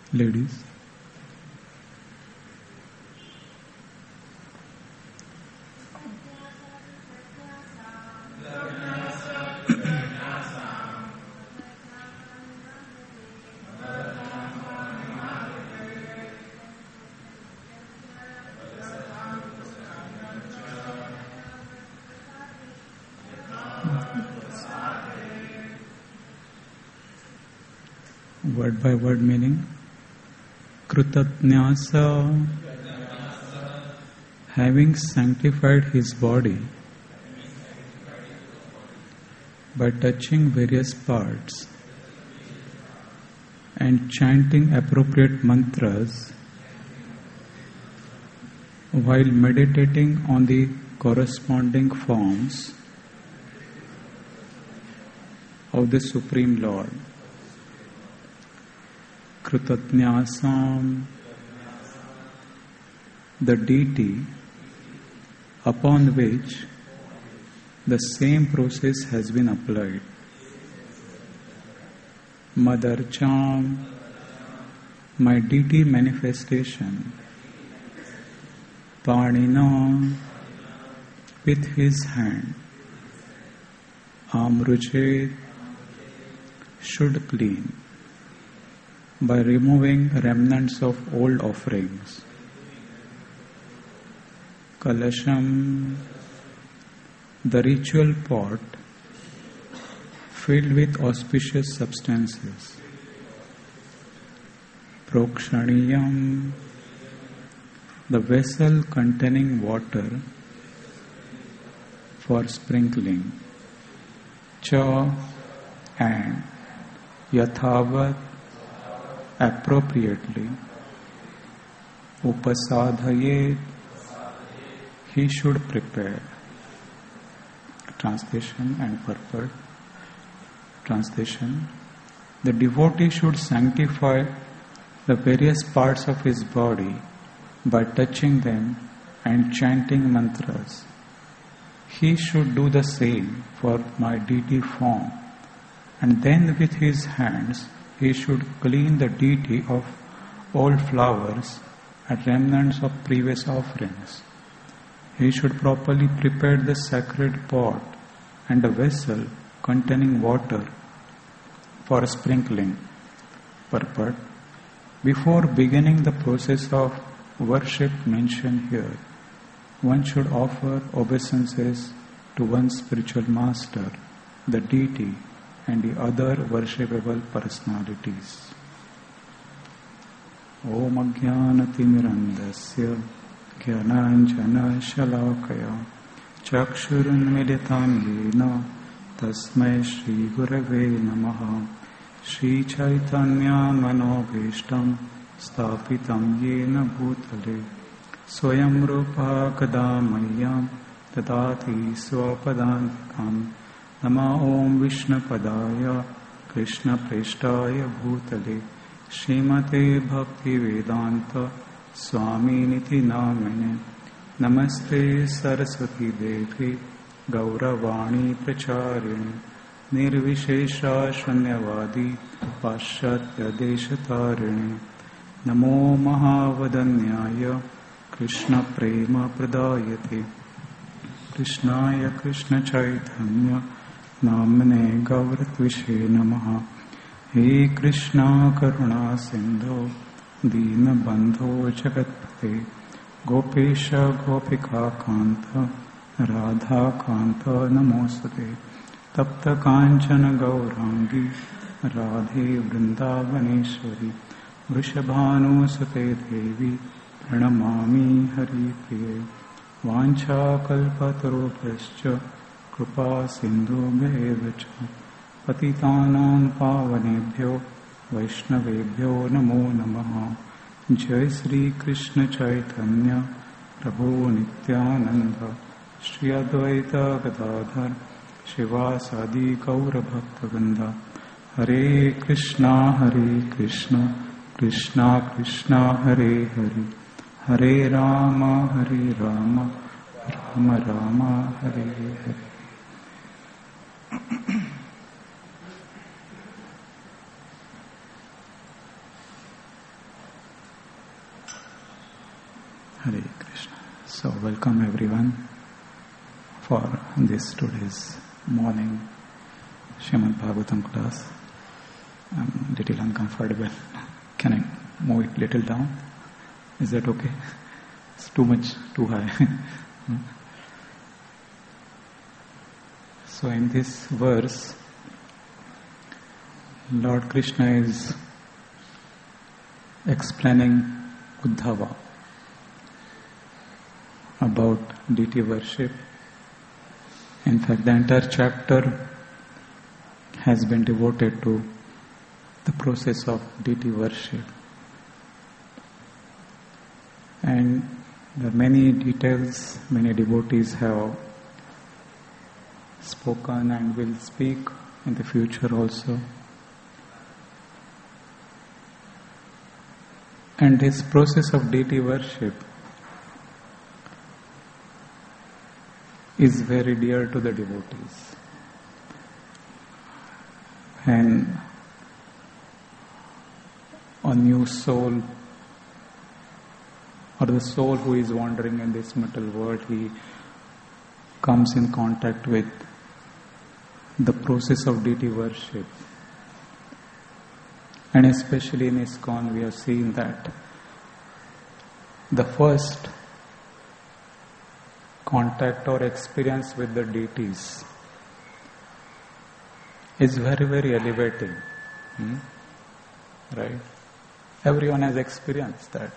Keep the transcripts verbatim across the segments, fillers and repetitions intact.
Ladies. Word by word meaning. Krutatnyasa, having sanctified his body by touching various parts and chanting appropriate mantras while meditating on the corresponding forms of the Supreme Lord. Krutatnyasam, the deity upon which the same process has been applied. Madarcham, my deity manifestation. Panina, with his hand. Amruchet, should clean by removing remnants of old offerings. Kalasham, the ritual pot filled with auspicious substances. Prokshaniyam, the vessel containing water for sprinkling. Cha, and yathavat, appropriately. Upasadhayet, he should prepare. Translation and purport. Translation. The devotee should sanctify the various parts of his body by touching them and chanting mantras. He should do the same for my deity form, and then with his hands he should clean the deity of old flowers and remnants of previous offerings. He should properly prepare the sacred pot and a vessel containing water for sprinkling. Purport. Before beginning the process of worship mentioned here, one should offer obeisances to one's spiritual master, the deity, and the other worshipable personalities. Om Ajnanatirandasya Jnananjana Shalakaya Chakshurunmilitam Yena Tasmai Shri Gurave Namaha Shri Chaitanya Manobhishtam Stapitam Yena Bhutale Swayam Rupa Kadamayyam Tadati Swapadantikam Nama Om Vishnu Padaya Krishna Preshtaya Bhutale Srimate Bhakti Vedanta Swami Niti Namane Namaste Saraswati Devi Gauravani Pracharini Nirvishesha Shanyavadi Paschatya Deshatarini Namo Mahavadanyaya Krishna Prema Pradayate Krishnaya Krishna Chaitanya Namane Gauratvishe Namaha He Krishna Karuna Sindhu Dina Bandho Jagatpate Gopesha Gopika Kanta Radha Kanta Namostate Tapta Kanchana Gaurangi Radhe Vrindavaneshwari Vrishabhanu Sate Devi Pranamami Hari Priye Vancha Kalpatarubhascha Kripa Sindhu Bhevacha Patitanam Pavanebhyo Vaishnavebhyo Namo Namaha Jai Sri Krishna Chaitanya Prabhu Nityananda Shri Advaita Gadadhar Shivasadi Gaura Bhaktavrinda Hare Krishna Hare Krishna Krishna Krishna Hare Hare Hare Rama Hare Rama Rama Rama Hare Hare. Hare Krishna. So welcome everyone for this today's morning Srimad Bhagavatam class. I'm a little uncomfortable. Can I move it little down? Is that okay? It's too much, too high. So in this verse, Lord Krishna is explaining Uddhava about deity worship. In fact, the entire chapter has been devoted to the process of deity worship. And there are many details, many devotees have spoken and will speak in the future also. And this process of deity worship is very dear to the devotees. And a new soul, or the soul who is wandering in this material world, he comes in contact with the process of deity worship. And especially in ISKCON, we have seen that the first contact or experience with the deities is very, very elevating. Hmm? Right? Everyone has experienced that.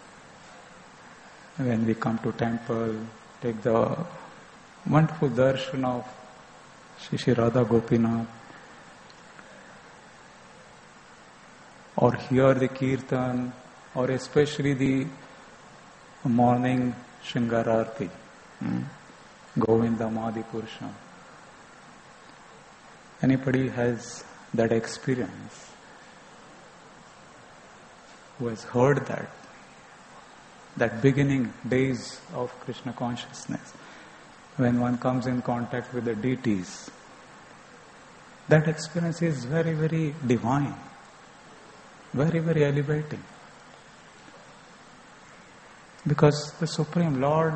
When we come to temple, take the wonderful darshan of Shri Shri Radha Gopinath, or hear the kirtan, or especially the morning Shringararti, hmm? Govinda Madhi Purusham. Anybody has that experience, who has heard that, that beginning days of Krishna consciousness, when one comes in contact with the deities, that experience is very, very divine, very, very elevating. Because the Supreme Lord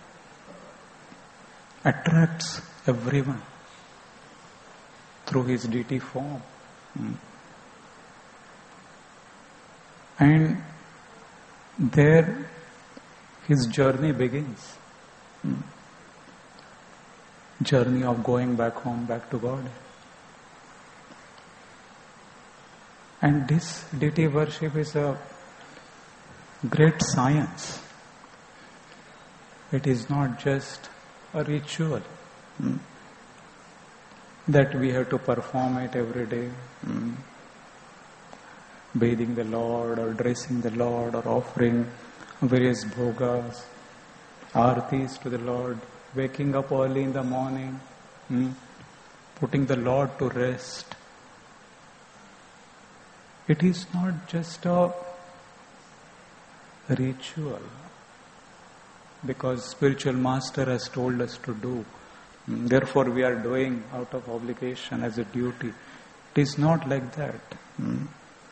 attracts everyone through His deity form. Hmm. And there His journey begins. Hmm. Journey of going back home, back to God. And this deity worship is a great science. It is not just a ritual hmm, that we have to perform it every day. Hmm. Bathing the Lord, or dressing the Lord, or offering various bhogas, artis to the Lord, waking up early in the morning, hmm, putting the Lord to rest. It is not just a ritual because spiritual master has told us to do. Therefore we are doing out of obligation as a duty. It is not like that. Hmm.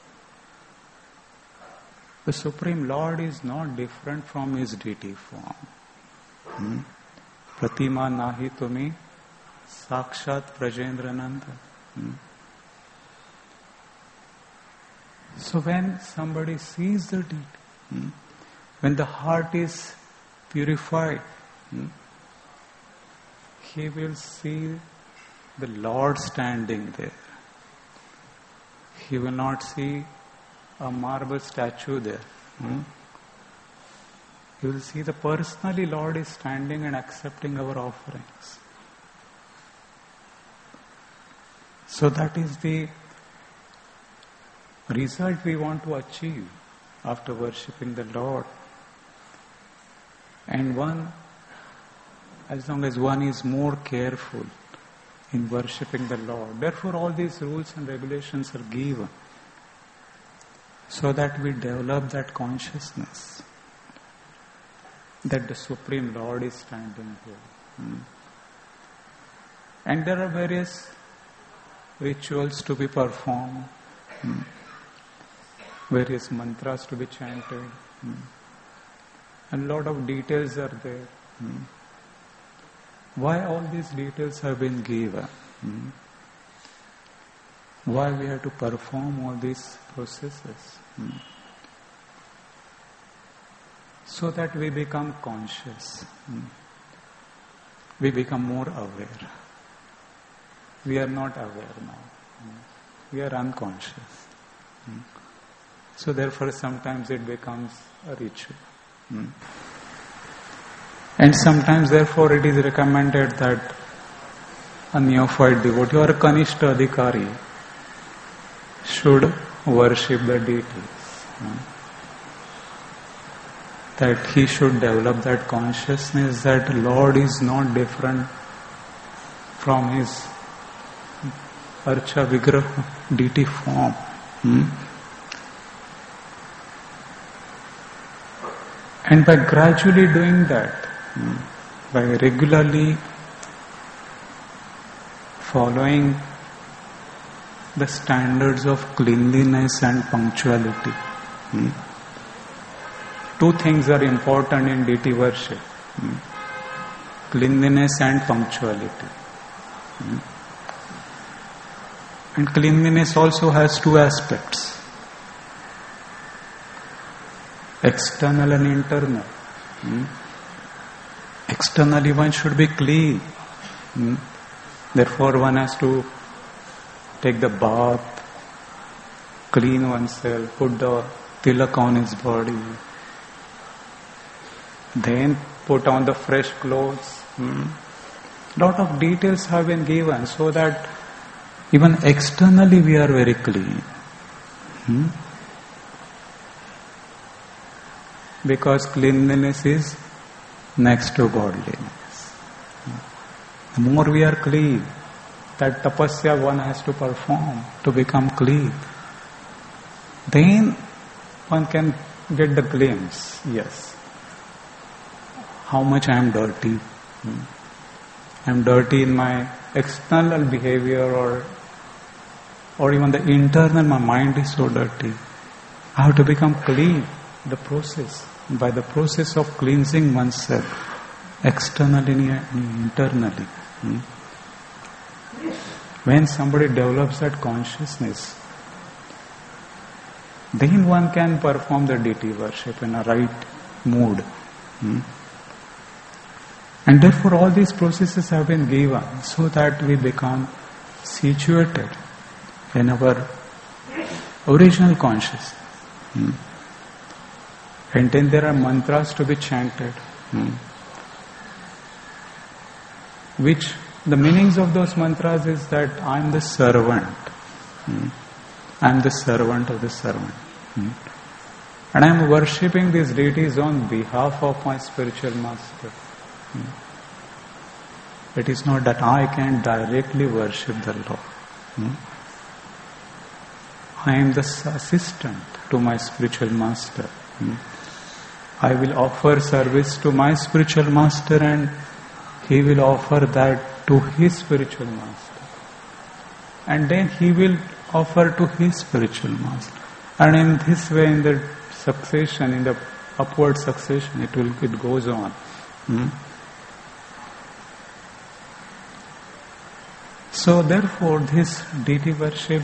The Supreme Lord is not different from His deity form. Hmm. Pratima nahi tumi sakshat Prajendrananda. Hmm. So when somebody sees the deity, hmm, when the heart is purified, hmm, he will see the Lord standing there. He will not see a marble statue there. Hmm? You will see the personally Lord is standing and accepting our offerings. So that is the result we want to achieve after worshipping the Lord. And one, as long as one is more careful in worshipping the Lord, therefore all these rules and regulations are given, so that we develop that consciousness that the Supreme Lord is standing here. Hmm. And there are various rituals to be performed, hmm, various mantras to be chanted. Hmm. And a lot of details are there. Hmm. Why all these details have been given? Hmm. Why we have to perform all these processes? Hmm. So that we become conscious. Hmm. We become more aware. We are not aware now. Hmm. We are unconscious. Hmm. So therefore sometimes it becomes a ritual. Hmm. And sometimes therefore it is recommended that a neophyte devotee or a Kanishta Adhikari should worship the deities. Hmm. That he should develop that consciousness that Lord is not different from his Archa Vigraha deity form. Hmm? And by gradually doing that, hmm, by regularly following the standards of cleanliness and punctuality, hmm, two things are important in deity worship. Hmm? Cleanliness and punctuality. Hmm? And cleanliness also has two aspects. External and internal. Hmm? Externally one should be clean. Hmm? Therefore one has to take the bath, clean oneself, put the tilak on his body, then put on the fresh clothes. Hmm? Lot of details have been given so that even externally we are very clean. Hmm? Because cleanliness is next to godliness. The more we are clean, that tapasya one has to perform to become clean. Then one can get the glimpse, yes, how much I am dirty. I am dirty in my external behavior or or even the internal, my mind is so dirty. I have to become clean. The process, by the process of cleansing oneself, externally and internally. Hmm? When somebody develops that consciousness, then one can perform the deity worship in a right mood. Hmm? And therefore all these processes have been given so that we become situated in our original consciousness. Hmm? And then there are mantras to be chanted. Hmm? Which, the meanings of those mantras is that I am the servant. Hmm? I am the servant of the servant. Hmm? And I am worshipping these deities on behalf of my spiritual master. Hmm? It is not that I can directly worship the Lord. Hmm? I am the assistant to my spiritual master. Hmm? I will offer service to my spiritual master and he will offer that to his spiritual master. And then he will offer to his spiritual master. And in this way, in the succession, in the upward succession, it will it goes on. Hmm? So therefore, this deity worship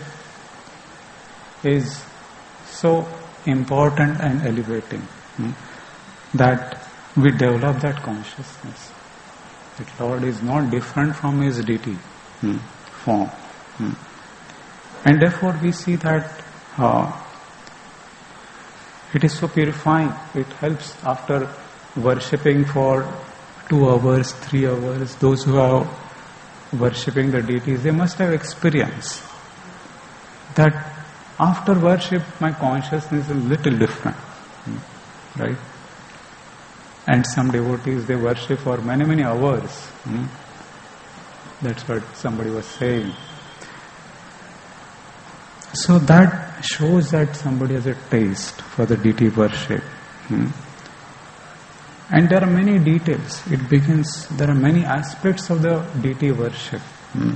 is so important and elevating. Hmm? That we develop that consciousness. That Lord is not different from his deity hmm, form. Hmm. And therefore we see that uh, it is so purifying. It helps after worshipping for two hours, three hours. Those who are worshipping the deities, they must have experience that after worship my consciousness is a little different. Hmm. Right? And some devotees, they worship for many, many hours. Hmm? That's what somebody was saying. So that shows that somebody has a taste for the deity worship. Hmm? And there are many details. It begins, there are many aspects of the deity worship. Hmm?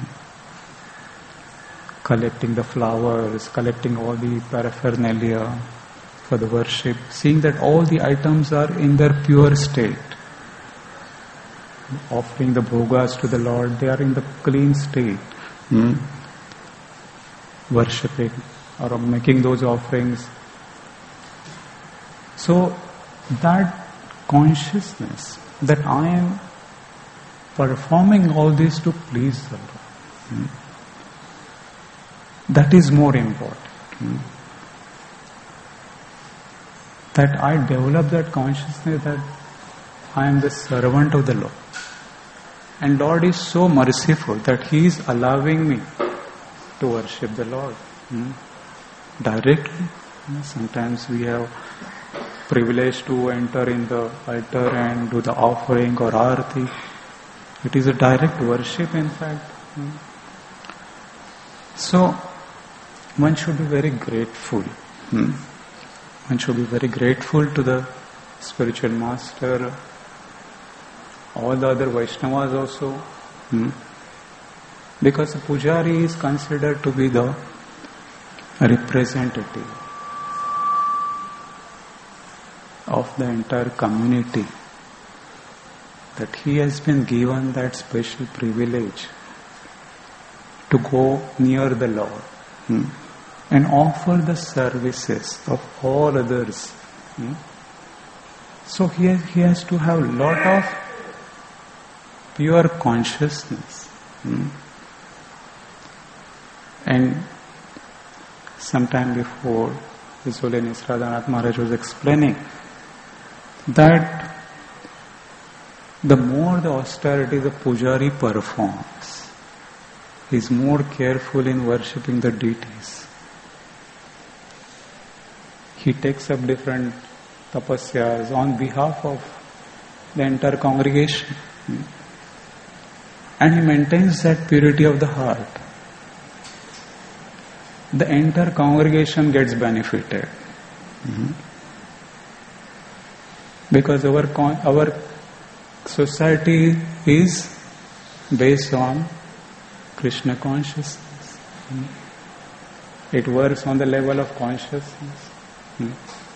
Collecting the flowers, collecting all the paraphernalia, for the worship, seeing that all the items are in their pure state. Offering the bhogas to the Lord, they are in the clean state. Hmm? Worshipping or making those offerings. So that consciousness that I am performing all this to please the Lord, hmm? that is more important. Hmm? That I develop that consciousness that I am the servant of the Lord. And Lord is so merciful that He is allowing me to worship the Lord hmm? directly. Sometimes we have privilege to enter in the altar and do the offering or arati. It is a direct worship, in fact. Hmm? So one should be very grateful. Hmm? One should be very grateful to the spiritual master, all the other Vaishnavas also. Hmm? Because the Pujari is considered to be the representative of the entire community. That he has been given that special privilege to go near the Lord hmm? and offer the services of all others. Hmm? So he has, he has to have a lot of pure consciousness. Hmm? And sometime before, His Holiness Radhanath Maharaj was explaining that the more the austerity the Pujari performs, he is more careful in worshipping the deities. He takes up different tapasyas on behalf of the entire congregation. And he maintains that purity of the heart. The entire congregation gets benefited. Mm-hmm. Because our con- our society is based on Krishna consciousness. Mm-hmm. It works on the level of consciousness. Mm-hmm.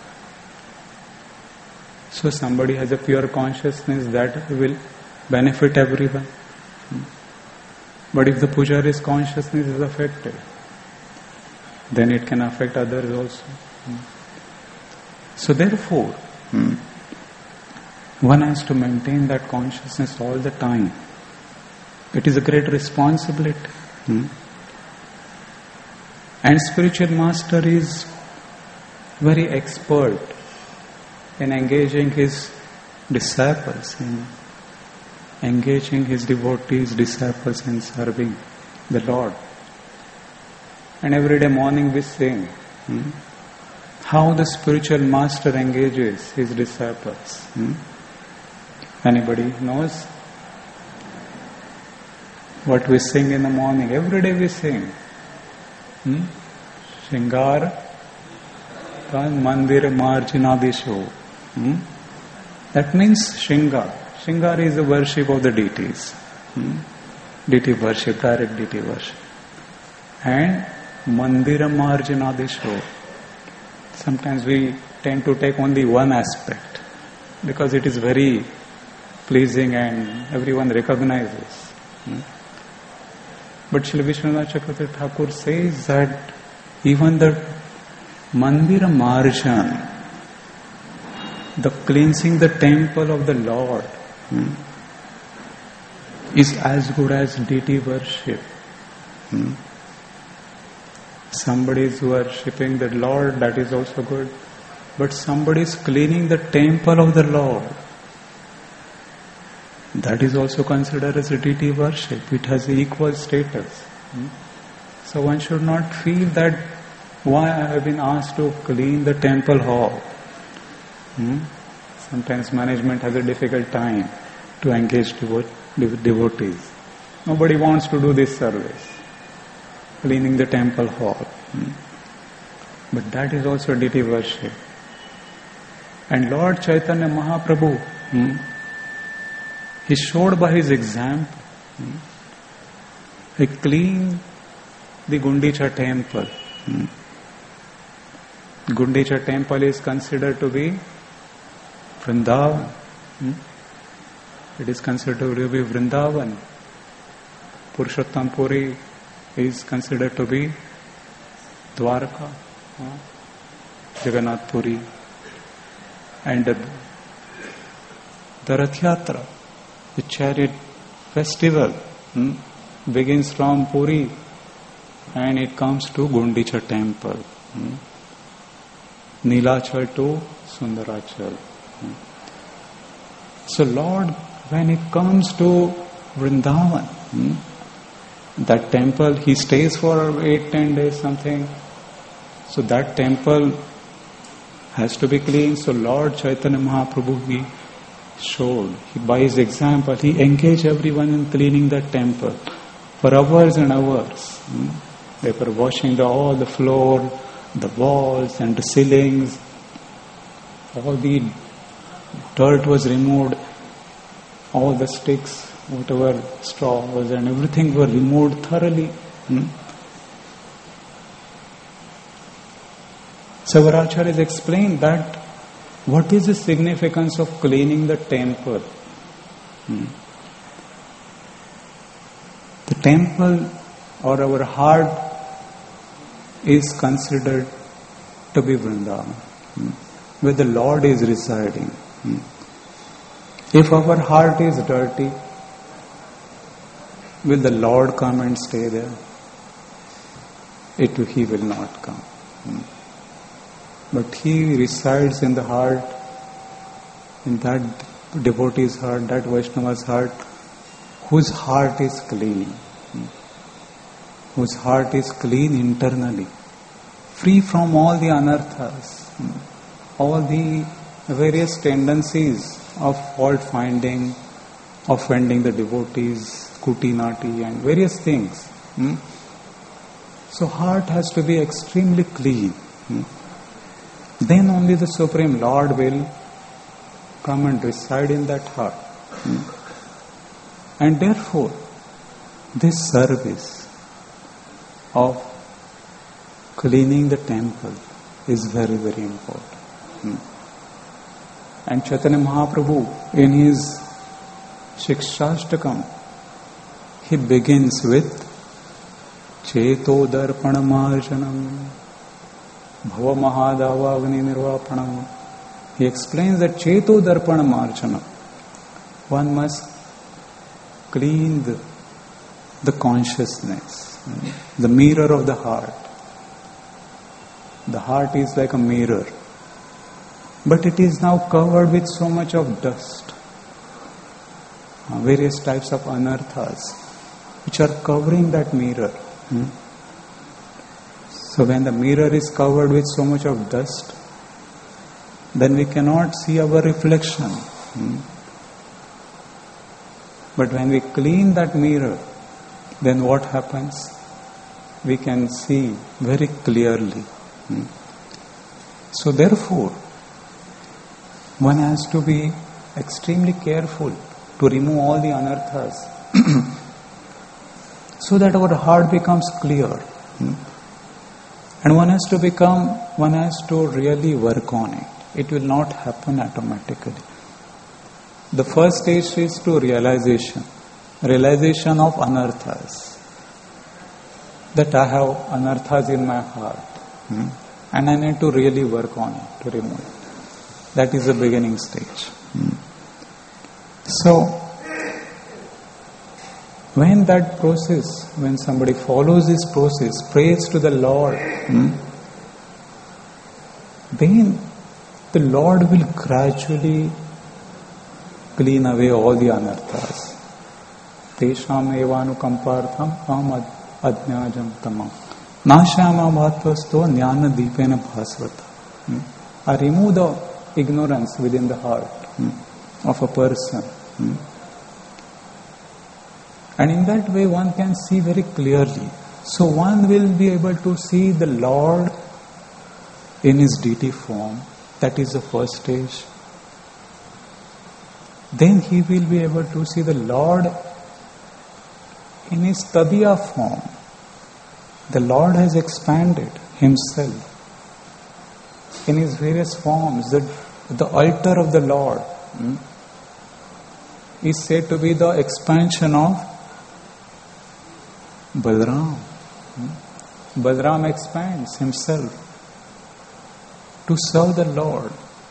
So somebody has a pure consciousness that will benefit everyone. Mm-hmm. But if the Pujari's consciousness is affected, then it can affect others also. Hmm. So therefore, hmm, one has to maintain that consciousness all the time. It is a great responsibility. Hmm. And spiritual master is very expert in engaging his disciples, in engaging his devotees, disciples in serving the Lord. And every day morning we sing hmm, how the spiritual master engages his disciples. Hmm? Anybody knows what we sing in the morning? Every day we sing. Hmm? Shingar Mandir Marjanadisho. Hmm? That means Shingar. Shingar is the worship of the deities. Hmm? Deity worship, direct deity worship. And Mandira Marjanadisho. Sometimes we tend to take only one aspect because it is very pleasing and everyone recognizes. Hmm? But Srila Vishwanath Chakravarti Thakur says that even the Mandira Marjan, the cleansing the temple of the Lord, hmm, is as good as deity worship. Hmm? Somebody is worshipping the Lord, that is also good. But somebody is cleaning the temple of the Lord, that is also considered as a deity worship. It has equal status. Hmm? So one should not feel that why I have been asked to clean the temple hall. Hmm? Sometimes management has a difficult time to engage devo- devotees. Nobody wants to do this service, cleaning the temple hall. Hmm? But that is also deity worship. And Lord Chaitanya Mahaprabhu, hmm, he showed by his example. Hmm, he cleaned the Gundicha temple. Hmm. Gundicha temple is considered to be Vrindavan. Hmm? It is considered to be Vrindavan. Purushottam Puri is considered to be Dwarka, huh? Jagannath Puri. And the, the Rath Yatra, the chariot festival, hmm, begins from Puri and it comes to Gundicha temple. Hmm. Nilachal to Sundarachal. Hmm. So Lord, when it comes to Vrindavan, hmm, that temple, he stays for eight, ten days something. So that temple has to be clean. So Lord Chaitanya Mahaprabhu, he showed, he, by his example, he engaged everyone in cleaning that temple for hours and hours. Hmm. They were washing the, all the floor, the walls and the ceilings. All the dirt was removed, all the sticks, whatever straw was, and everything were removed thoroughly. Hmm? Savaracharya has explained that what is the significance of cleaning the temple. Hmm? The temple or our heart is considered to be Vrindavan, hmm, where the Lord is residing. Hmm. If our heart is dirty, will the Lord come and stay there? It, he will not come. Hmm. But he resides in the heart, in that devotee's heart, that Vaishnava's heart, whose heart is clean. Hmm. Whose heart is clean internally, free from all the anarthas, all the various tendencies of fault finding, offending the devotees, kutinati and various things. Hmm? So heart has to be extremely clean. Hmm? Then only the Supreme Lord will come and reside in that heart. Hmm? And therefore, this service of cleaning the temple is very, very important. Hmm. And Chaitanya Mahaprabhu, in his Shikshashtakam, he begins with Cheto Darpana Marjanam Bhava Mahadava Agni Nirvapanam. He explains that Cheto Darpana Marjanam, one must clean the, the consciousness, the mirror of the heart. The heart is like a mirror, but it is now covered with so much of dust, uh, various types of anarthas, which are covering that mirror. Hmm? So when the mirror is covered with so much of dust, then we cannot see our reflection. Hmm? But when we clean that mirror, then what happens? We can see very clearly. Hmm? So therefore, one has to be extremely careful to remove all the anarthas so that our heart becomes clear. Hmm? And one has to become, one has to really work on it. It will not happen automatically. The first stage is to realization. Realization of anarthas. That I have anarthas in my heart. Hmm? And I need to really work on it, to remove it. That is the beginning stage. Hmm? So, when that process, when somebody follows this process, prays to the Lord, hmm, then the Lord will gradually clean away all the anarthas. Tesham evanukampartham aham adnyajam tamam. Nashama bhatvasto jnana deepena bhasvata. I remove the ignorance within the heart hmm, of a person. Hmm. And in that way one can see very clearly. So one will be able to see the Lord in his deity form. That is the first stage. Then he will be able to see the Lord in his tadiya form. The Lord has expanded himself in his various forms. The, the altar of the Lord hmm, is said to be the expansion of Balaram. Hmm. Balaram expands himself to serve the Lord.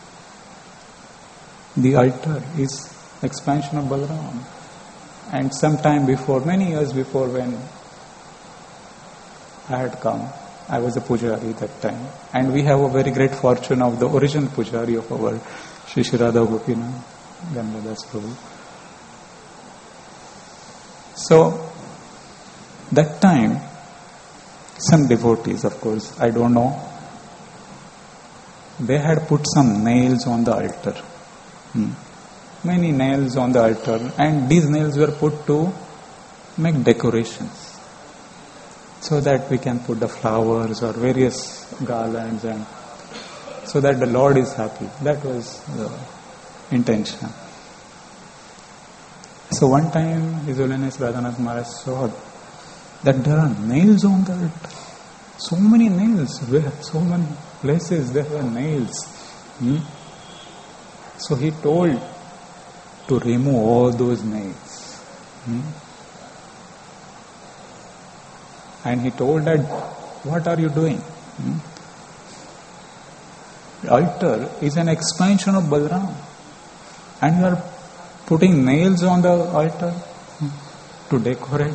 The altar is expansion of Balaram. And sometime before, many years before, when I had come, I was a pujari that time. And we have a very great fortune of the original pujari of our Shri Shri Radha Gopinath Gangadas Prabhu. So, that time, some devotees, of course, I don't know, they had put some nails on the altar. Hmm. Many nails on the altar, and these nails were put to make decorations, so that we can put the flowers or various garlands, and so that the Lord is happy. That was the intention. So one time His Holiness Radhanath Maharaj saw that there are nails on the altar. So many nails. Where? So many places there were nails. Hmm? So he told to remove all those nails. Hmm? And he told that, what are you doing? Hmm? The altar is an expansion of Balaram. And you are putting nails on the altar hmm, to decorate.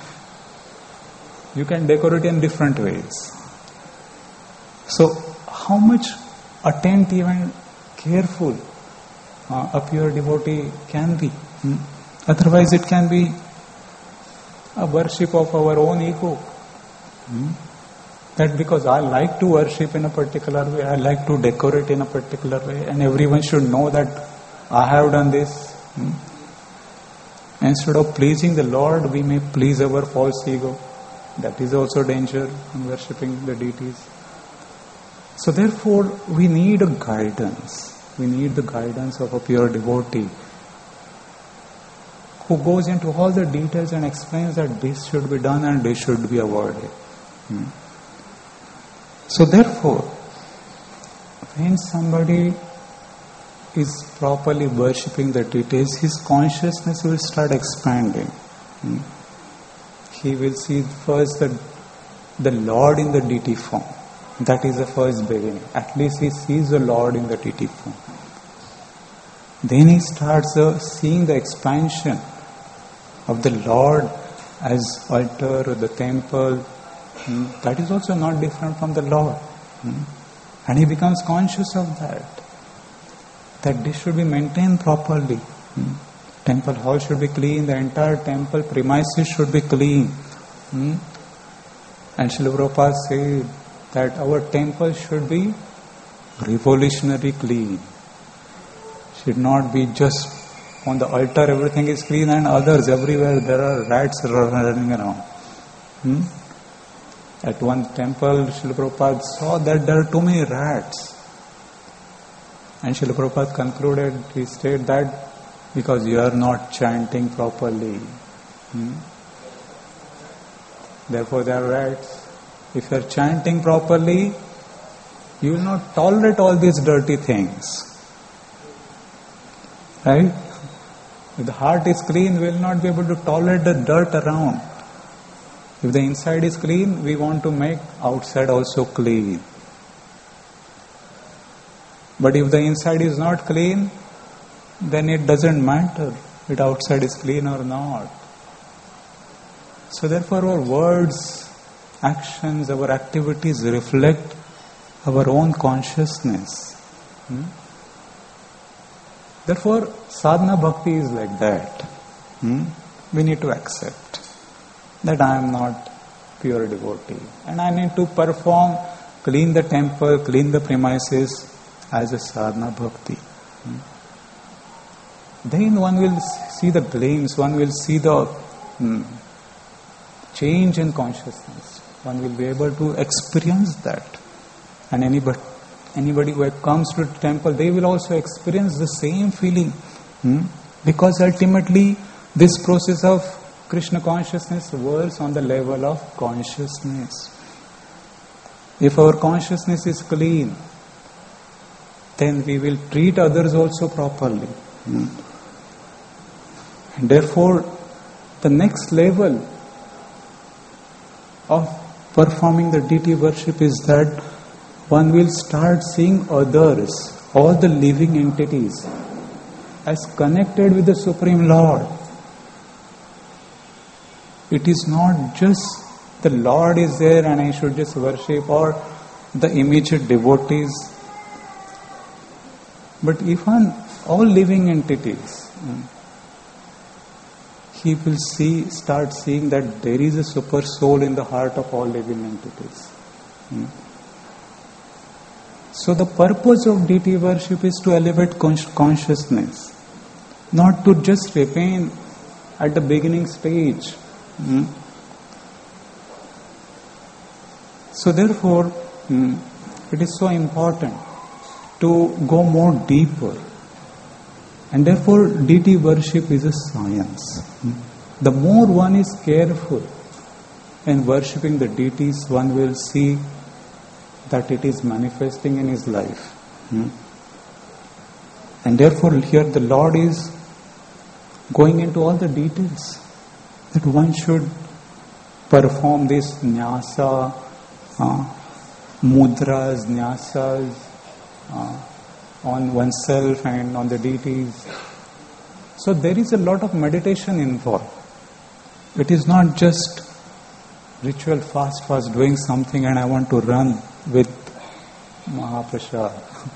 You can decorate in different ways. So, how much attentive and careful uh, a pure devotee can be. Hmm? Otherwise, it can be a worship of our own ego. Hmm? That because I like to worship in a particular way, I like to decorate in a particular way, and everyone should know that I have done this. Hmm? Instead of pleasing the Lord, we may please our false ego. That is also danger in worshipping the deities. So therefore, we need a guidance. We need the guidance of a pure devotee who goes into all the details and explains that this should be done and this should be avoided. Hmm. So therefore, when somebody is properly worshipping the deities, his consciousness will start expanding. Hmm. He will see first the, the Lord in the deity form. That is the first beginning. At least he sees the Lord in the deity form. Then he starts uh, seeing the expansion of the Lord as altar or the temple. Hmm. That is also not different from the Lord. Hmm. And he becomes conscious of that. That this should be maintained properly. Hmm. Temple hall should be clean, the entire temple premises should be clean. Hmm? And Srila Prabhupada said that our temple should be revolutionary clean. Should not be just on the altar everything is clean and others everywhere there are rats running around. Hmm? At one temple, Srila Prabhupada saw that there are too many rats. And Srila Prabhupada concluded, he stated that because you are not chanting properly. Hmm? Therefore there are rats. If you are chanting properly, you will not tolerate all these dirty things. Right? If the heart is clean, we will not be able to tolerate the dirt around. If the inside is clean, we want to make outside also clean. But if the inside is not clean, then it doesn't matter if outside is clean or not. So therefore our words, actions, our activities reflect our own consciousness. Hmm? Therefore sadhana bhakti is like that. Hmm? We need to accept that I am not pure devotee and I need to perform, clean the temple, clean the premises as a sadhana bhakti. Hmm? Then one will see the glimpse, one will see the hmm, change in consciousness. One will be able to experience that. And anybody, anybody who comes to the temple, they will also experience the same feeling. Hmm? Because ultimately, this process of Krishna consciousness works on the level of consciousness. If our consciousness is clean, then we will treat others also properly. Hmm. And therefore, the next level of performing the deity worship is that one will start seeing others, all the living entities, as connected with the Supreme Lord. It is not just the Lord is there and I should just worship, or the immediate devotees, but even all living entities. He will see, start seeing that there is a super soul in the heart of all living entities. So the purpose of deity worship is to elevate consciousness, not to just remain at the beginning stage. So therefore, it is so important to go more deeper. And therefore, deity worship is a science. The more one is careful in worshipping the deities, one will see that it is manifesting in his life. And therefore, here the Lord is going into all the details that one should perform this nyasa, uh, mudras, nyasas, uh, on oneself and on the deities. So there is a lot of meditation involved. It is not just ritual fast fast doing something and I want to run with Mahaprasad.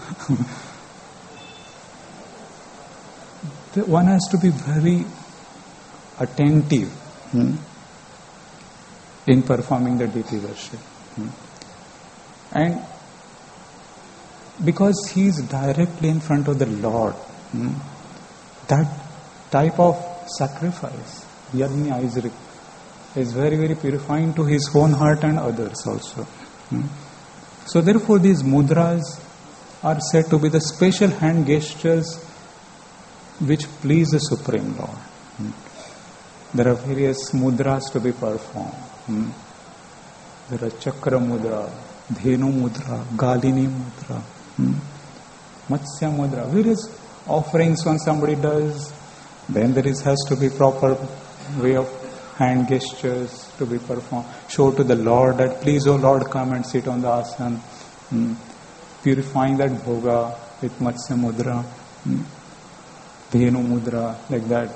One has to be very attentive hmm, in performing the deity worship. Hmm. And because he is directly in front of the Lord, hmm, that type of sacrifice, yagni aizrik, is very, very purifying to his own heart and others also. Hmm. So therefore these mudras are said to be the special hand gestures which please the Supreme Lord. Hmm. There are various mudras to be performed. Hmm. There are chakra mudra, dhenu mudra, galini mudra, hmm. matsya mudra, various offerings when somebody does. Then there is has to be proper way of hand gestures to be performed. Show to the Lord that please, O Lord, come and sit on the asana. Hmm. Purifying that bhoga with matsya mudra, hmm. dhenu mudra, like that.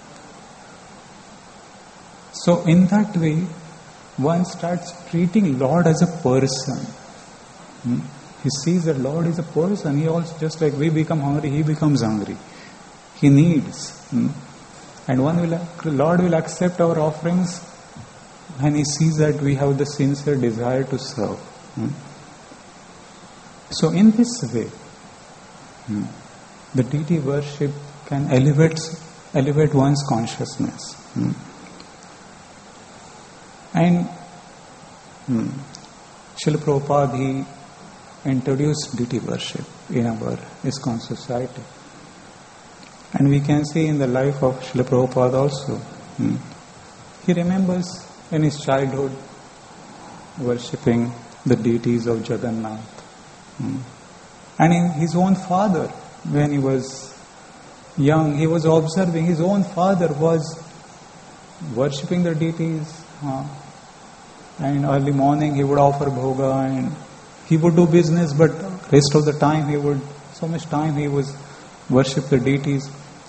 So in that way, one starts treating Lord as a person. Hmm? He sees that Lord is a person. He also, just like we become hungry, He becomes hungry. He needs. Hmm? And one will, Lord will accept our offerings when He sees that we have the sincere desire to serve. Hmm? So in this way, hmm, the deity worship can elevate, elevate one's consciousness. Hmm? And hmm, Srila Prabhupada, he introduced deity worship in our ISKCON society. And we can see in the life of Srila Prabhupada also. Hmm, he remembers in his childhood worshipping the deities of Jagannath. Hmm. And in his own father, when he was young, he was observing his own father was worshipping the deities. Uh, and early morning he would offer bhoga and he would do business, but rest of the time he would, so much time he was worship the deities.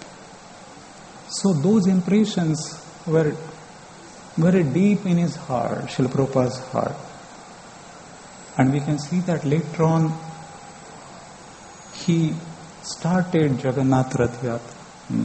So those impressions were very deep in his heart, Srila Prabhupada's heart. And we can see that later on he started Jagannath Rath Yatra. Hmm.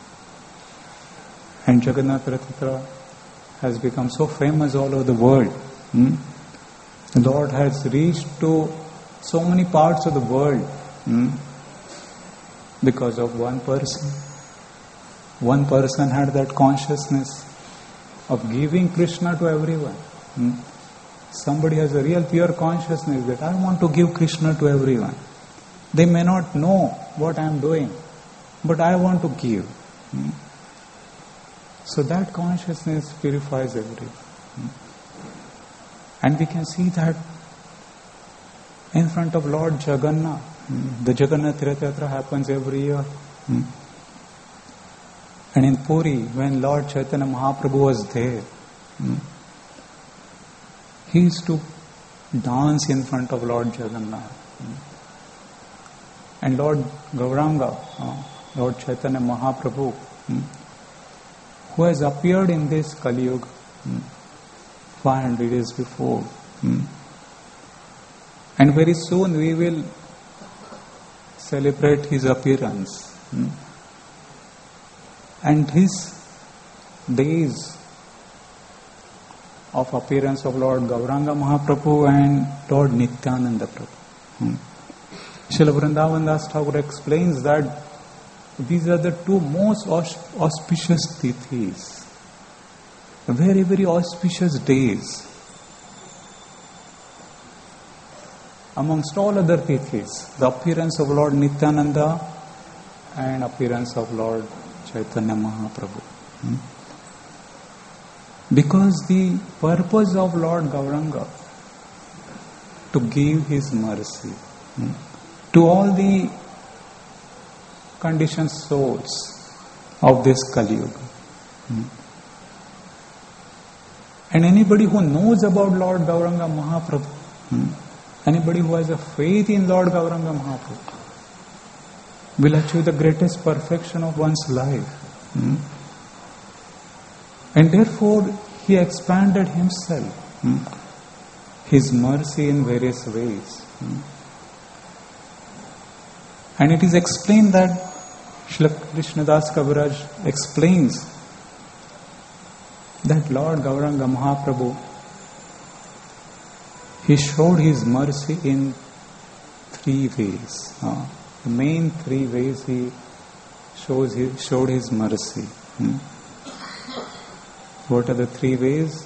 And Jagannath Rath Yatra has become so famous all over the world. Hmm? The Lord has reached to so many parts of the world hmm? because of one person. One person had that consciousness of giving Krishna to everyone. Hmm? Somebody has a real pure consciousness that I want to give Krishna to everyone. They may not know what I am doing, but I want to give. Hmm? So that consciousness purifies everything. And we can see that in front of Lord Jagannath, Hmm. The Jagannath Rath Yatra happens every year. Hmm. And in Puri, when Lord Chaitanya Mahaprabhu was there, hmm, he used to dance in front of Lord Jagannath. Hmm. And Lord Gauranga, uh, Lord Chaitanya Mahaprabhu, hmm, who has appeared in this Kali Yuga hmm, five hundred years before. Hmm. And very soon we will celebrate his appearance. Hmm. And his days of appearance of Lord Gauranga Mahaprabhu and Lord Nityananda Prabhu. Hmm. Srila Vrindavan Das Thakur explains that these are the two most auspicious tithis, very, very auspicious days amongst all other tithis, the appearance of Lord Nityananda and appearance of Lord Chaitanya Mahaprabhu. Hmm? Because the purpose of Lord Gauranga to give his mercy hmm, to all the conditioned souls of this Kali Yuga. Hmm. And anybody who knows about Lord Gauranga Mahaprabhu, hmm, anybody who has a faith in Lord Gauranga Mahaprabhu, will achieve the greatest perfection of one's life. Hmm? And therefore, he expanded himself, hmm, his mercy in various ways. Hmm? And it is explained that Srila Krishnadas Kaviraj explains that Lord Gauranga Mahaprabhu, he showed his mercy in three ways. Uh, the main three ways he shows his, showed his mercy. Hmm? What are the three ways?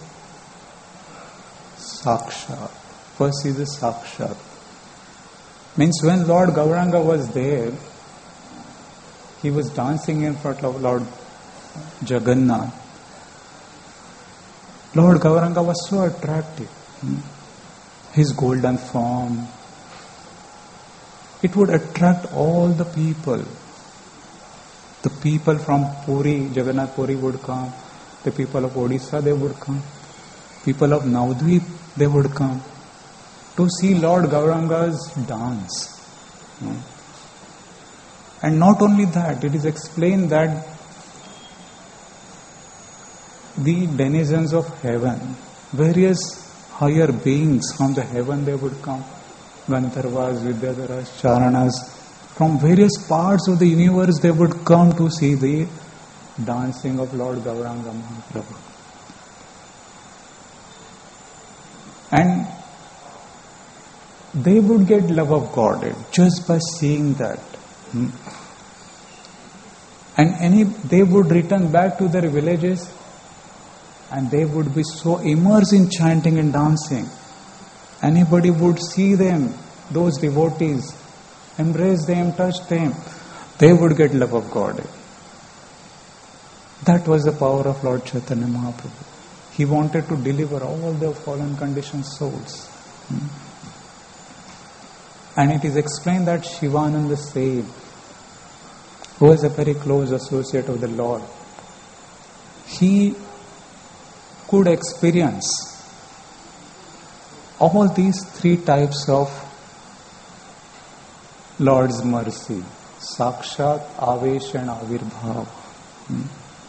Sakshat. First is the Sakshat. Means when Lord Gauranga was there, he was dancing in front of Lord Jagannath. Lord Gauranga was so attractive. Hmm? His golden form, it would attract all the people. The people from Puri, Jagannath Puri would come. The people of Odisha, they would come. People of Navadvip, they would come to see Lord Gauranga's dance. Hmm? And not only that, it is explained that the denizens of heaven, various higher beings from the heaven, they would come. Gandharvas, Vidyadharas, Charanas, from various parts of the universe, they would come to see the dancing of Lord Gauranga Mahaprabhu. And they would get love of God just by seeing that. Hmm? And any, they would return back to their villages and they would be so immersed in chanting and dancing. Anybody would see them, those devotees, embrace them, touch them, they would get love of God. That was the power of Lord Chaitanya Mahaprabhu. He wanted to deliver all the fallen conditioned souls. Hmm? And it is explained that Shivananda said, who was a very close associate of the Lord, he could experience all these three types of Lord's mercy: Sakshat, Avesh and Avirbhav. Hmm?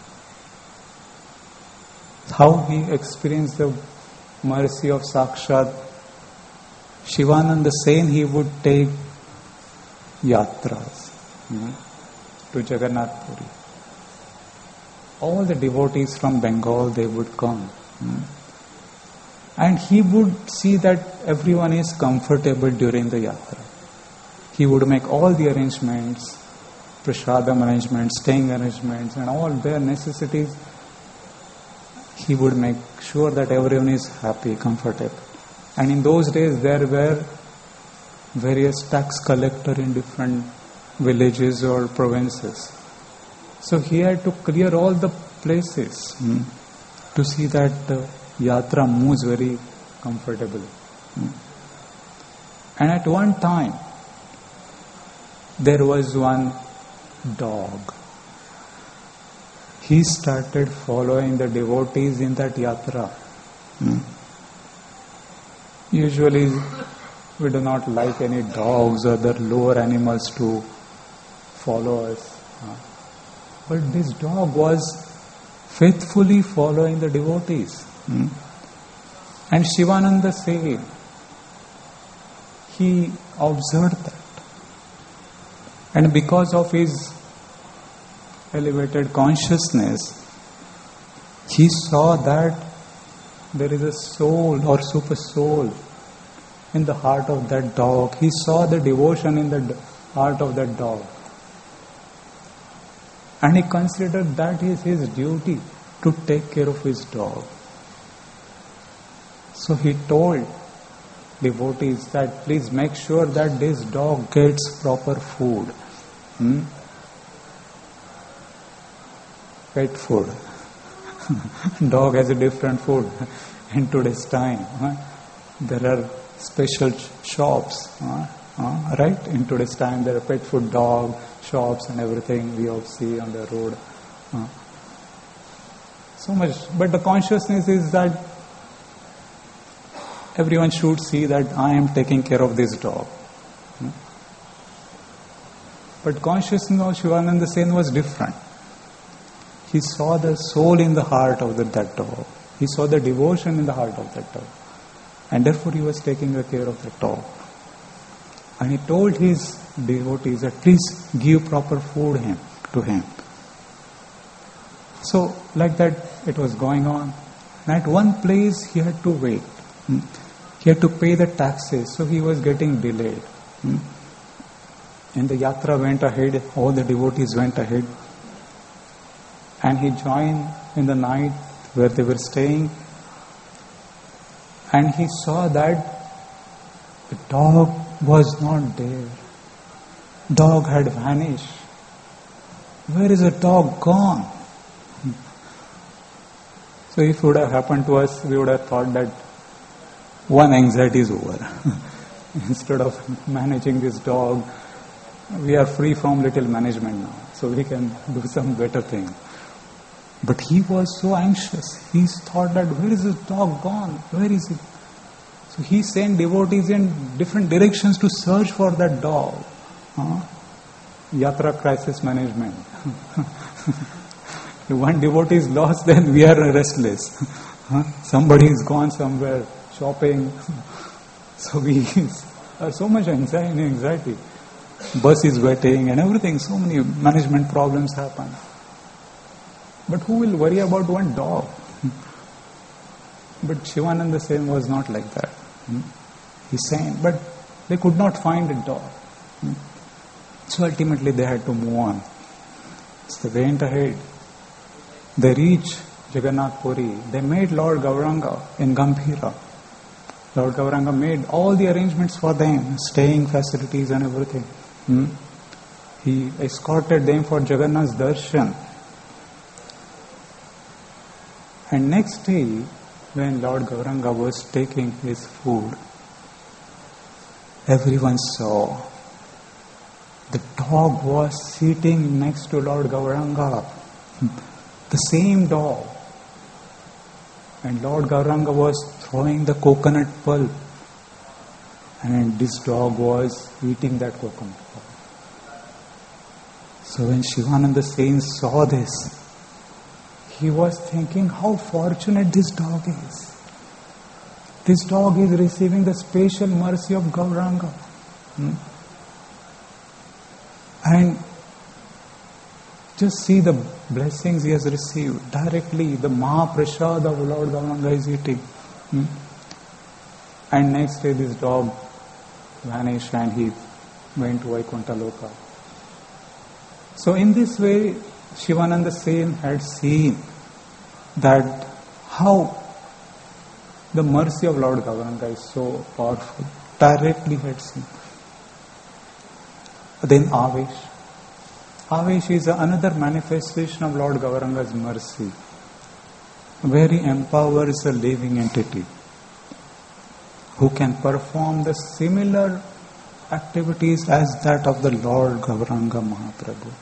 How he experienced the mercy of Sakshat. Shivananda saying he would take yatras hmm, to Jagannath Puri. All the devotees from Bengal, they would come. Hmm. And he would see that everyone is comfortable during the yatra. He would make all the arrangements, prasadam arrangements, staying arrangements and all their necessities. He would make sure that everyone is happy, comfortable. And in those days there were various tax collectors in different villages or provinces. So he had to clear all the places hmm, to see that the yatra moves very comfortably. Hmm. And at one time, there was one dog. He started following the devotees in that yatra. Hmm. Usually we do not like any dogs or other lower animals to follow us. But this dog was faithfully following the devotees. Hmm. And Shivananda said, he observed that. And because of his elevated consciousness, he saw that there is a soul or super soul in the heart of that dog. He saw the devotion in the heart of that dog. And he considered that is his duty to take care of his dog. So he told devotees that please make sure that this dog gets proper food. Hmm? Pet food. Dog has a different food in today's time. Huh? There are special ch- shops, huh? Uh, right? In today's time there are pet food dog shops and everything we all see on the road. Uh, so much. But the consciousness is that everyone should see that I am taking care of this dog. Hmm? But consciousness of Shivananda Sen was different. He saw the soul in the heart of the, that dog. He saw the devotion in the heart of that dog. And therefore he was taking care of the dog. And he told his devotees that please give proper food him, to him. So like that it was going on. And at one place he had to wait. He had to pay the taxes, so he was getting delayed. And the yatra went ahead, all the devotees went ahead. And he joined in the night where they were staying. And he saw that the dog was not there. Dog had vanished. Where is the dog gone? So if it would have happened to us, we would have thought that one anxiety is over. Instead of managing this dog, we are free from little management now. So we can do some better thing. But he was so anxious. He thought that where is this dog gone? Where is it? So he sent devotees in different directions to search for that dog. Huh? Yatra crisis management. If one devotee is lost, then we are restless. Huh? Somebody is gone somewhere shopping. So we are so much anxiety. Bus is waiting and everything. So many management problems happen. But who will worry about one dog? But Shivananda Sen was not like that. He's saying, but they could not find a dog. So ultimately they had to move on. So they went ahead. They reached Jagannath Puri. They made Lord Gauranga in Gambhira. Lord Gauranga made all the arrangements for them, staying facilities and everything. Hmm? He escorted them for Jagannath's darshan. And next day, when Lord Gauranga was taking his food, everyone saw the dog was sitting next to Lord Gauranga. The same dog. And Lord Gauranga was throwing the coconut pulp. And this dog was eating that coconut pulp. So when Shivananda Sen saw this, he was thinking how fortunate this dog is. This dog is receiving the special mercy of Gauranga. Hmm? And just see the blessings he has received. Directly the Mahaprasad of Lord Gauranga is eating. Hmm? And next day this dog vanished and he went to Vaikuntha Loka. So in this way, Shivananda Sen had seen that how the mercy of Lord Gauranga is so powerful. Directly had seen. Then Avesh. Avesh is another manifestation of Lord Gauranga's mercy, where he empowers a living entity who can perform the similar activities as that of the Lord Gauranga Mahaprabhu.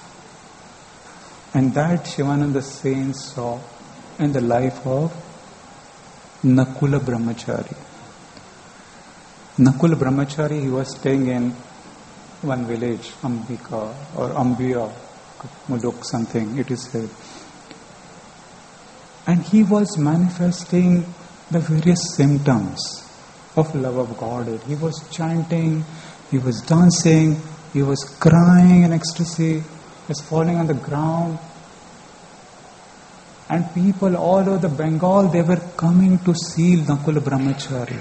And that Shivananda Sen saw in the life of Nakula Brahmachari. Nakula Brahmachari, he was staying in one village, Ambika or Ambiya, Muluk something, it is said. And he was manifesting the various symptoms of love of God. He was chanting, he was dancing, he was crying in ecstasy, he was falling on the ground. And people all over the Bengal, they were coming to see Nakula Brahmachari.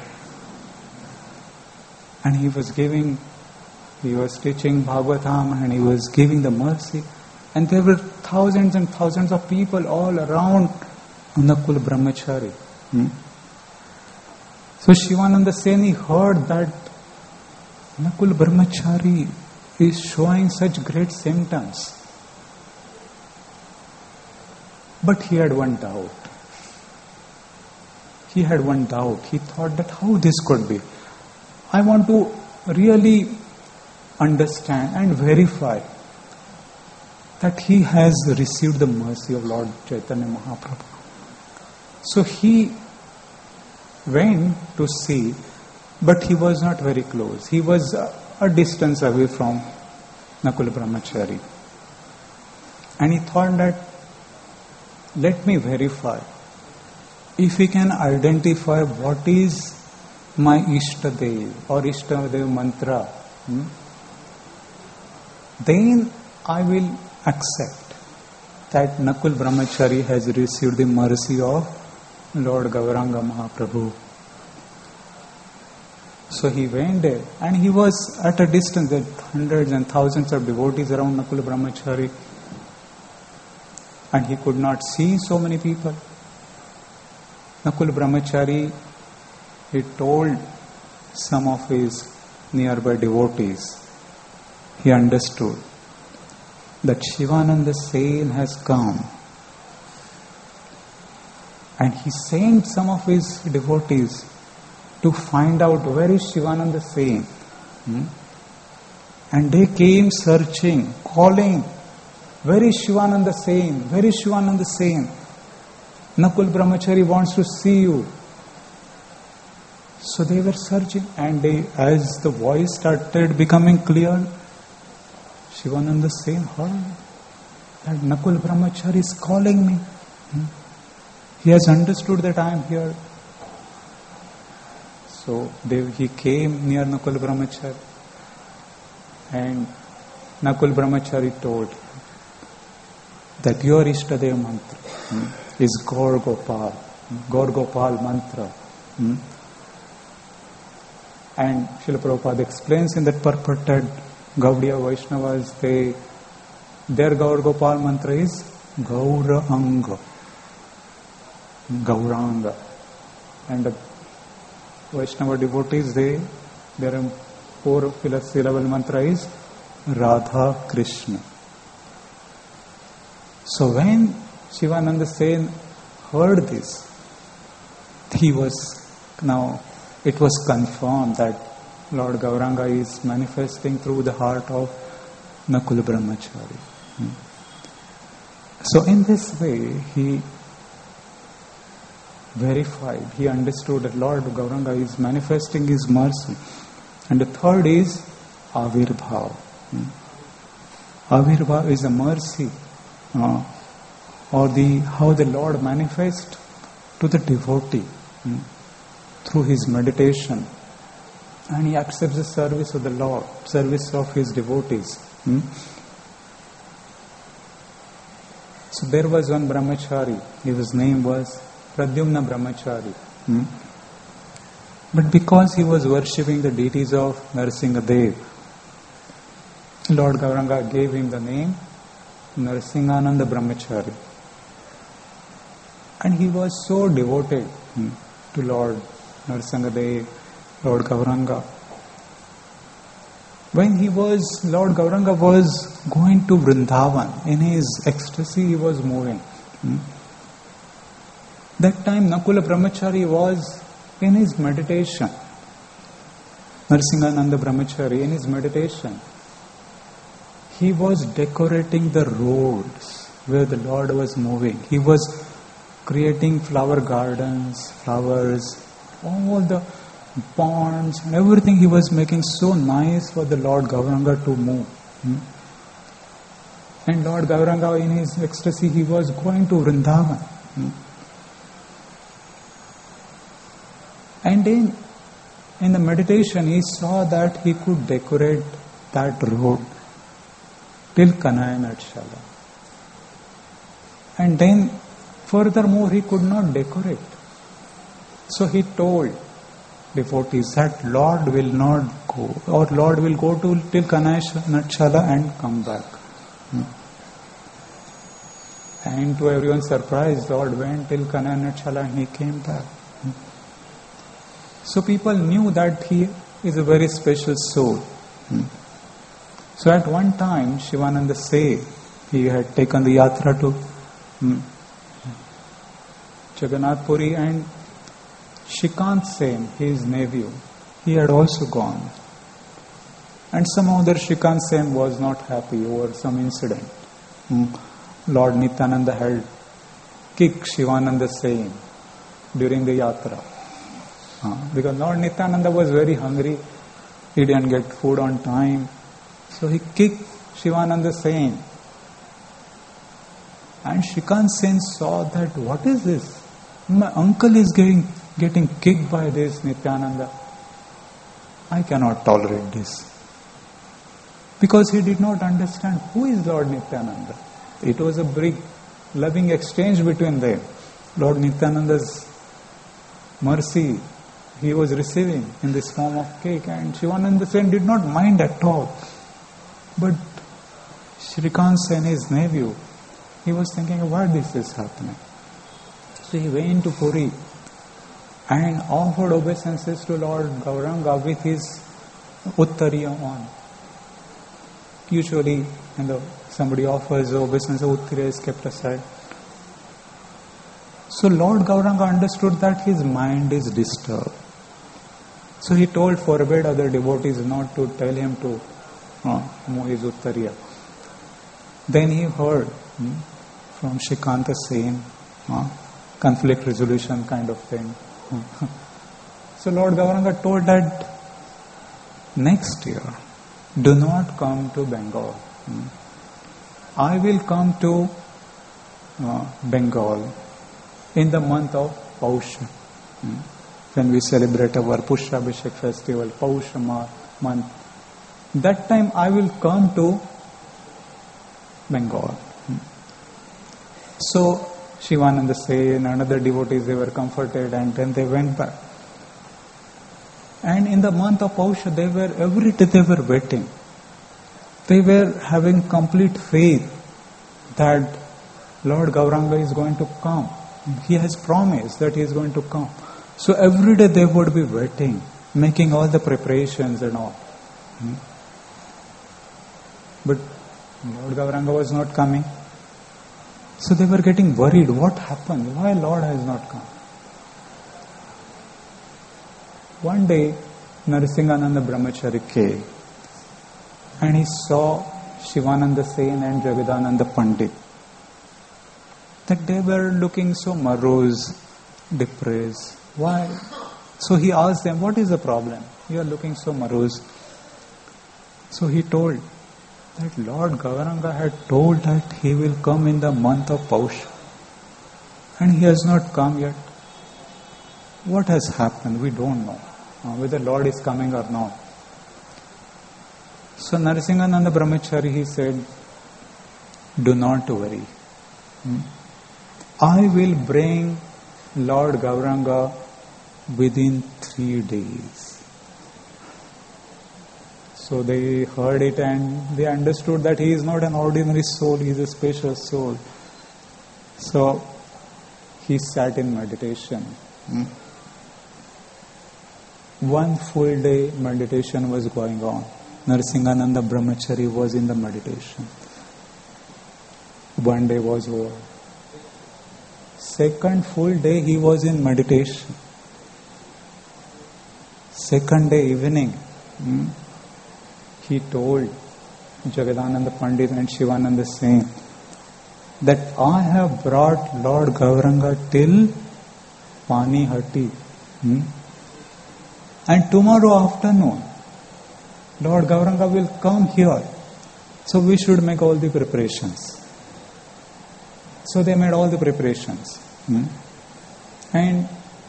And he was giving, he was teaching Bhagavatam and he was giving the mercy. And there were thousands and thousands of people all around Nakula Brahmachari. Hmm? So Shivananda Sen heard that Nakula Brahmachari is showing such great symptoms. But he had one doubt. He had one doubt. He thought that how this could be. I want to really understand and verify that he has received the mercy of Lord Chaitanya Mahaprabhu. So he went to see, but he was not very close. He was a distance away from Nakula Brahmachari. And he thought that, let me verify if we can identify what is my Ishtadev or Ishtadev mantra, hmm, then I will accept that Nakul Brahmachari has received the mercy of Lord Gauranga Mahaprabhu. So he went there and he was at a distance, there were hundreds and thousands of devotees around Nakul Brahmachari. And he could not see so many people. Nakul Brahmachari, he told some of his nearby devotees, he understood that Shivananda Sen has come. And he sent some of his devotees to find out where is Shivananda Sen. Hmm? And they came searching, calling, where is Shivananda Sen? Where is Shivananda Sen? Nakul Brahmachari wants to see you. So they were searching, and they, as the voice started becoming clear, Shivananda Sen heard that Nakul Brahmachari is calling me. Hmm? He has understood that I am here. So they, he came near Nakul Brahmachari, and Nakul Brahmachari told him that your Ishtadev mantra hmm, is Gaur Gopal, Gaur Gopal mantra. Hmm? And Srila Prabhupada explains in that purported Gaudiya Vaishnavas, they, their Gaur Gopal mantra is Gauranga, Gauranga. And the Vaishnava devotees, they, their four syllable mantra is Radha Krishna. So when Shivananda Sen heard this, he was now, it was confirmed that Lord Gauranga is manifesting through the heart of Nakul Brahmachari. Hmm. So in this way, he verified, he understood that Lord Gauranga is manifesting his mercy. And the third is Avirbhav. Hmm. Avirbhav is a mercy. Uh, or the how the Lord manifests to the devotee hmm, through his meditation, and he accepts the service of the Lord, service of his devotees. Hmm. So there was one brahmachari, his name was Pradyumna Brahmachari. Hmm. But because he was worshipping the deities of Narasimhadev, Lord Gauranga gave him the name Narasimhananda Brahmachari. And he was so devoted hmm, to Lord Narasimhadev, Lord Gauranga. When he was, Lord Gauranga was going to Vrindavan, in his ecstasy he was moving. Hmm. That time Nakula Brahmachari was in his meditation. Narasimhananda Brahmachari, in his meditation, he was decorating the roads where the Lord was moving. He was creating flower gardens, flowers, all the ponds and everything he was making so nice for the Lord Gauranga to move. Hmm? And Lord Gauranga, in his ecstasy, he was going to Vrindavan. Hmm? And in, in the meditation, he saw that he could decorate that road till Kanhaiya Natshala. And then, furthermore, he could not decorate. So he told devotees that Lord will not go, or Lord will go to till Kanhaiya Natshala and come back. Hmm. And to everyone's surprise, Lord went till Kanhaiya Natshala and he came back. Hmm. So people knew that he is a very special soul. Hmm. So at one time, Shivananda said he had taken the yatra to hmm, Jagannath Puri, and Shikant Sen, his nephew, he had also gone. And somehow the Shikant Sen was not happy over some incident. Hmm. Lord Nityananda had kicked Shivananda Sen during the yatra. Uh, because Lord Nityananda was very hungry, he didn't get food on time, so he kicked Shivananda Sen. And Shikant Sen saw that, what is this? My uncle is getting, getting kicked by this Nityananda. I cannot tolerate this. Because he did not understand who is Lord Nityananda. It was a big loving exchange between them. Lord Nityananda's mercy he was receiving in this form of cake, and Shivananda Sen did not mind at all. But Shrikant Sen, his nephew, he was thinking, why this is happening? So he went to Puri and offered obeisances to Lord Gauranga with his uttariya on. Usually, when the, somebody offers obeisance, uttariya is kept aside. So Lord Gauranga understood that his mind is disturbed. So he told, forbade other devotees not to tell him to uh, move his uttariya. Then he heard hmm, from Shikanta Sen, uh, conflict resolution kind of thing. So Lord Gauranga told that next year, do not come to Bengal. Hmm. I will come to uh, Bengal in the month of Pausha. Hmm. When we celebrate our Pushabhishek festival, Pausha month. That time I will come to Bengal. Hmm. So Shivananda Sen and other devotees, they were comforted, and then they went back. And in the month of Pausha, they were, every day they were waiting. They were having complete faith that Lord Gauranga is going to come. He has promised that he is going to come. So every day they would be waiting, making all the preparations and all. Hmm. But Lord Gauranga was not coming. So they were getting worried. What happened? Why Lord has not come? One day, Narasimhananda Brahmachari came and he saw Shivananda Sen and Jagadananda Pandit. That they were looking so morose, depressed. Why? So he asked them, what is the problem? You are looking so morose. So he told that Lord Gauranga had told that he will come in the month of Pausha. And he has not come yet. What has happened? We don't know. Uh, whether Lord is coming or not. So Narasimhananda Brahmachari, he said, do not worry. Hmm? I will bring Lord Gauranga within three days. So they heard it and they understood that he is not an ordinary soul, he is a special soul. So he sat in meditation. Hmm? One full day meditation was going on. Narasimhananda Brahmachari was in the meditation. One day was over. Second full day he was in meditation. Second day evening hmm, he told Jagadananda Pandit and Shivananda Sen that I have brought Lord Gauranga till Panihati. Hmm? And tomorrow afternoon, Lord Gauranga will come here. So we should make all the preparations. So they made all the preparations. Hmm? And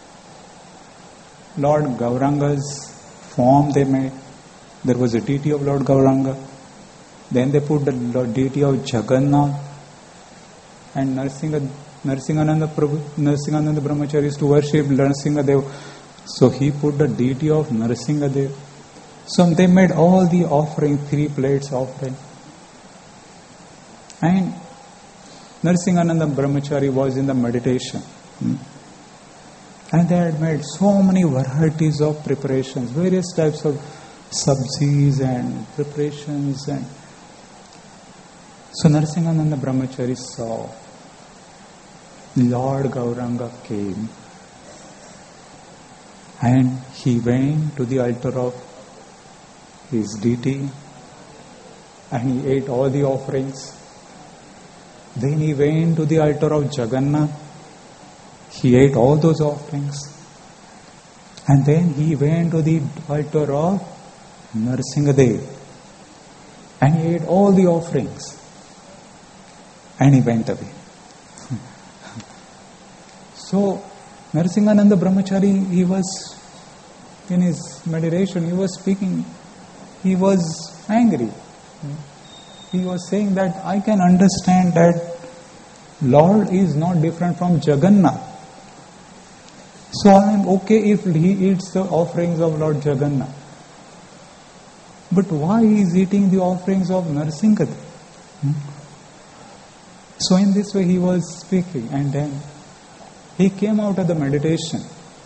Lord Gauranga's form they made. There was a deity of Lord Gauranga. Then they put the deity of Jagannath. And Narsingha, Narsingananda Prabhu, Narsingananda Brahmachari used to worship Narsingadev. So he put the deity of Narsingadev. So they made all the offering, three plates offering. And Narsingananda Brahmachari was in the meditation. Hmm? And they had made so many varieties of preparations, various types of sabzis and preparations. And so Narsingananda Brahmachari saw Lord Gauranga came and he went to the altar of his deity and he ate all the offerings. Then he went to the altar of Jagannath. He ate all those offerings. And then he went to the altar of Narsingadev. And he ate all the offerings. And he went away. So, Narsingananda Brahmachari, he was in his meditation, he was speaking, he was angry. He was saying that I can understand that Lord is not different from Jagannath. So I am okay if he eats the offerings of Lord Jagannath. But why he is eating the offerings of Narsingadev? Hmm? So in this way he was speaking, and then he came out of the meditation.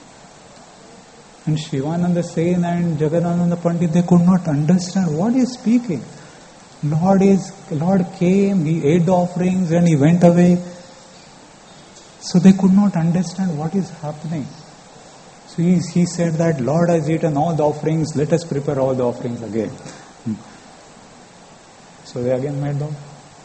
And Shivananda Sen and Jagadananda Pandit, they could not understand what he is speaking. Lord is Lord came, he ate the offerings and he went away. So they could not understand what is happening. So he, he said that Lord has eaten all the offerings, let us prepare all the offerings again. So they again made them.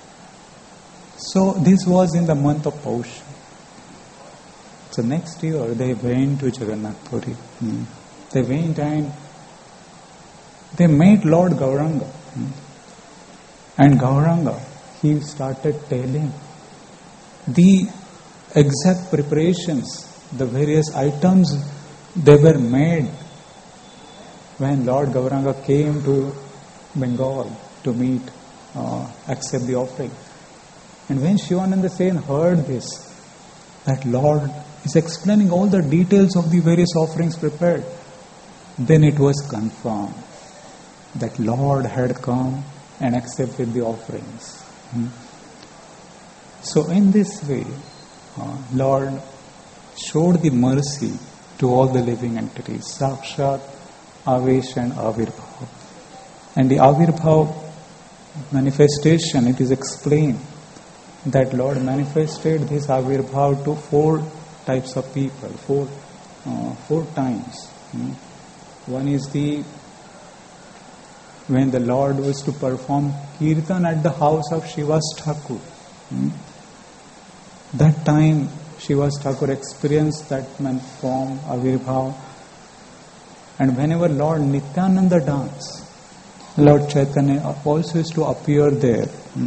So this was in the month of Paush. So next year they went to Jagannath Puri. Hmm. They went and they met Lord Gauranga. Hmm. And Gauranga, he started telling the exact preparations, the various items they were made when Lord Gauranga came to Bengal to meet, uh, accept the offering. And when Shivananda Sen heard this, that Lord is explaining all the details of the various offerings prepared, then it was confirmed that Lord had come and accepted the offerings. Hmm. So in this way, uh, Lord showed the mercy to all the living entities, Sakshat, Avesh and Avirbhav. And the Avirbhav manifestation, it is explained that Lord manifested this Avirbhav to four types of people, four, uh, four times. Hmm. One is the when the Lord was to perform Kirtan at the house of Shivas Thakur. Hmm? That time Shivas Thakur experienced that form, Avirbhav. And whenever Lord Nityananda danced, Lord Chaitanya also used to appear there. Hmm?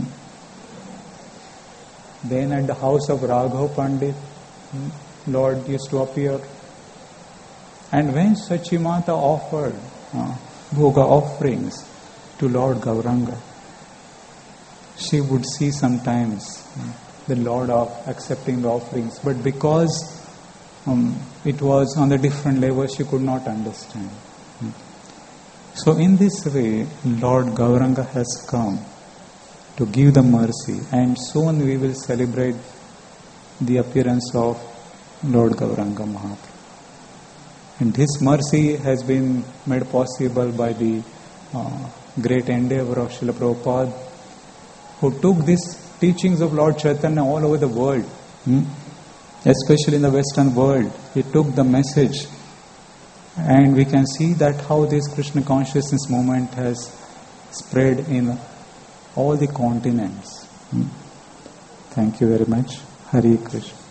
Then at the house of Raghav Pandit, hmm? Lord used to appear. And when Sachimata offered uh, Bhoga offerings to Lord Gauranga, she would see sometimes uh, the Lord of accepting the offerings, but because um, it was on a different level, she could not understand. Hmm. So in this way, Lord Gauranga has come to give the mercy, and soon we will celebrate the appearance of Lord Gauranga Mahaprabhu. And this mercy has been made possible by the uh, great endeavor of Srila Prabhupada, who took these teachings of Lord Chaitanya all over the world, hmm? especially in the Western world. He took the message And we can see that how this Krishna consciousness movement has spread in all the continents. Thank you very much. Hare Krishna.